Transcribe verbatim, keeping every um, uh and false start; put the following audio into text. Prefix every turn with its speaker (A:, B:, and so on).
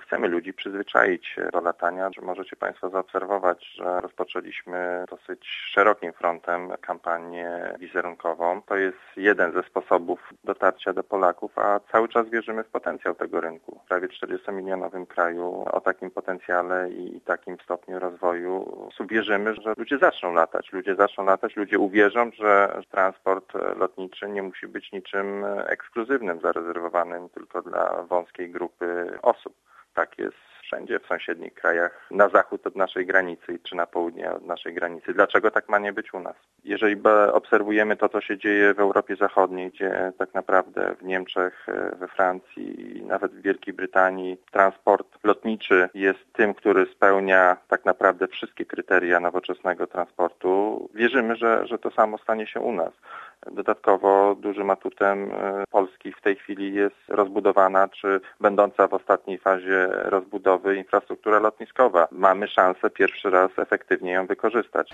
A: chcemy ludzi przyzwyczaić do latania. Możecie Państwo zaobserwować, że rozpoczęliśmy dosyć szerokim frontem kampanię wizerunkową. To jest jeden ze sposobów dotarcia do Polaków, a cały czas wierzymy w potencjał tego rynku. W prawie czterdziestomilionowym kraju o takim potencjale i takim stopniu rozwoju wierzymy, że ludzie zaczną latać. Ludzie zaczną latać, ludzie uwierzą, że transport lotniczy nie musi być niczym ekskluzywnym, zarezerwowanym tylko dla wąskiej grupy osób. Tak jest wszędzie w sąsiednich krajach, na zachód od naszej granicy czy na południe od naszej granicy. Dlaczego tak ma nie być u nas? Jeżeli obserwujemy to, co się dzieje w Europie Zachodniej, gdzie tak naprawdę w Niemczech, we Francji, nawet w Wielkiej Brytanii transport lotniczy jest tym, który spełnia tak naprawdę wszystkie kryteria nowoczesnego transportu, wierzymy, że, że to samo stanie się u nas. Dodatkowo dużym atutem Polski w tej chwili jest rozbudowana, czy będąca w ostatniej fazie rozbudowy infrastruktura lotniskowa. Mamy szansę pierwszy raz efektywnie ją wykorzystać.